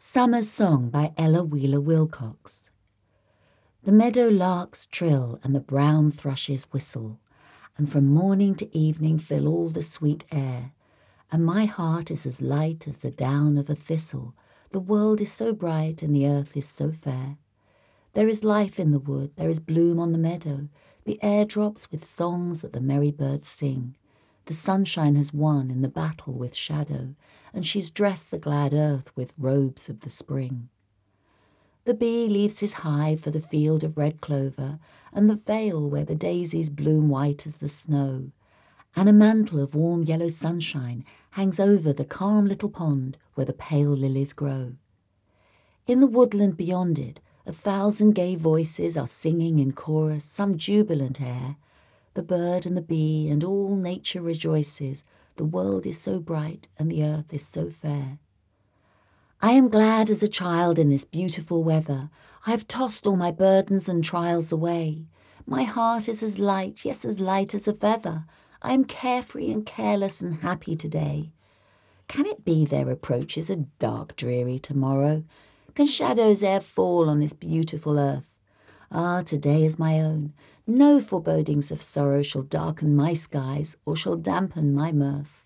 Summer's Song by Ella Wheeler Wilcox. The meadow larks trill and the brown thrushes whistle, and from morning to evening fill all the sweet air, and my heart is as light as the down of a thistle. The world is so bright and the earth is so fair. There is life in the wood, there is bloom on the meadow, the air drops with songs that the merry birds sing. The sunshine has won in the battle with shadow, and she's dressed the glad earth with robes of the spring. The bee leaves his hive for the field of red clover, and the vale where the daisies bloom white as the snow, and a mantle of warm yellow sunshine hangs over the calm little pond where the pale lilies grow. In the woodland beyond it, 1,000 gay voices are singing in chorus some jubilant air. The bird and the bee and all nature rejoices. The world is so bright and the earth is so fair. I am glad as a child in this beautiful weather. I have tossed all my burdens and trials away. My heart is as light, yes, as light as a feather. I am carefree and careless and happy today. Can it be there approaches a dark, dreary tomorrow? Can shadows e'er fall on this beautiful earth? Ah, today is my own. No forebodings of sorrow shall darken my skies or shall dampen my mirth.